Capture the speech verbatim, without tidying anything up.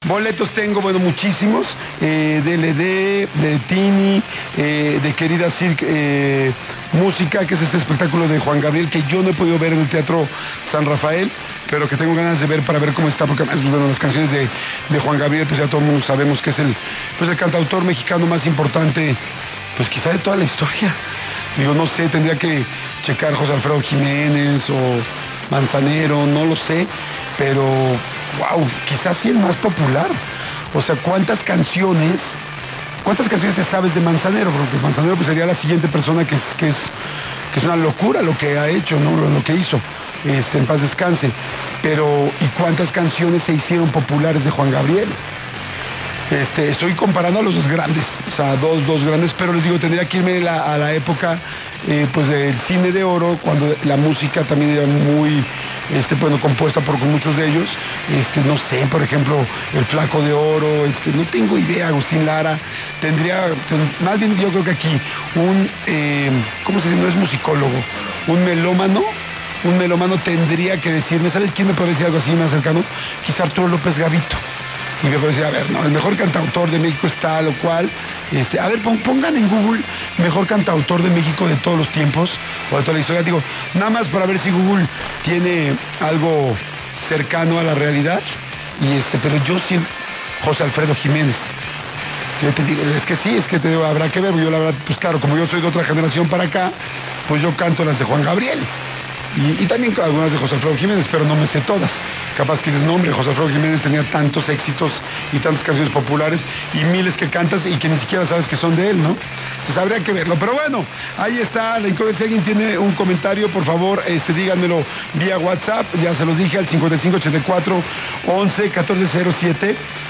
Boletos tengo, bueno, muchísimos. Eh, D L D, de Tini, eh, de Querida Cirque eh, Música, que es este espectáculo de Juan Gabriel, que yo no he podido ver en el Teatro San Rafael, pero que tengo ganas de ver para ver cómo está, porque además, bueno, las canciones de, de Juan Gabriel, pues ya todo el mundo sabemos que es el, pues el cantautor mexicano más importante, pues quizá de toda la historia. Digo, no sé, tendría que checar José Alfredo Jiménez o Manzanero, no lo sé, pero wow, quizás sí el más popular. O sea, ¿cuántas canciones, cuántas canciones te sabes de Manzanero? Porque Manzanero pues sería la siguiente persona que es, que es, que es una locura lo que ha hecho, ¿no? Lo, lo que hizo, este, en paz descanse. Pero, ¿y cuántas canciones se hicieron populares de Juan Gabriel? Este, estoy comparando a los dos grandes, o sea, dos, dos grandes, pero les digo, tendría que irme la, a la época eh, pues del cine de oro, cuando la música también era muy, este, bueno, compuesta por muchos de ellos, este, no sé, por ejemplo, El Flaco de Oro, este, no tengo idea, Agustín Lara, tendría, ten, más bien yo creo que aquí, un, eh, ¿cómo se dice? No es musicólogo, un melómano, un melómano tendría que decirme, ¿sabes quién me puede decir algo así más cercano? Quizá Arturo López Gavito. Y me puede decir, a ver, no, el mejor cantautor de México es tal o cual. Este, a ver, pongan en Google mejor cantautor de México de todos los tiempos o de toda la historia. Digo, nada más para ver si Google tiene algo cercano a la realidad. Y este, pero yo sí, José Alfredo Jiménez. Yo te digo, es que sí, es que te digo, habrá que ver. Yo la verdad, pues claro, como yo soy de otra generación para acá, pues yo canto las de Juan Gabriel. Y, y también algunas de José Alfredo Jiménez, pero no me sé todas. Capaz que dices, no hombre, José Alfredo Jiménez tenía tantos éxitos y tantas canciones populares y miles que cantas y que ni siquiera sabes que son de él, ¿no? Entonces habría que verlo. Pero bueno, ahí está la incógnita. Si alguien tiene un comentario, por favor, este, díganmelo vía WhatsApp. Ya se los dije al cincuenta y cinco ochenta y cuatro once catorce cero siete.